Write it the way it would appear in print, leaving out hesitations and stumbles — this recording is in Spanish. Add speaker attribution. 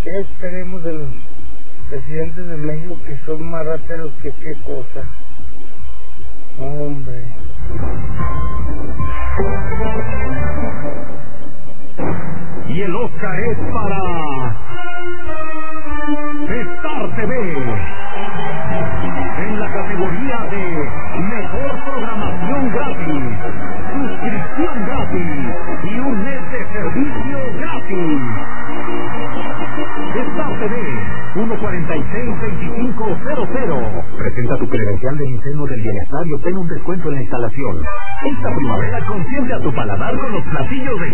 Speaker 1: ¿Qué esperemos de los presidentes de México que son más rateros que qué cosa? Hombre.
Speaker 2: Y el Oscar es para Star TV en la categoría de Mejor Programación Gratis, suscripción gratis y un mes de servicio gratis. Star TV 146-2500. Presenta tu credencial del Incendio del Bienestar y obtén un descuento en la instalación. Esta primavera consiente a tu paladar con los platillos de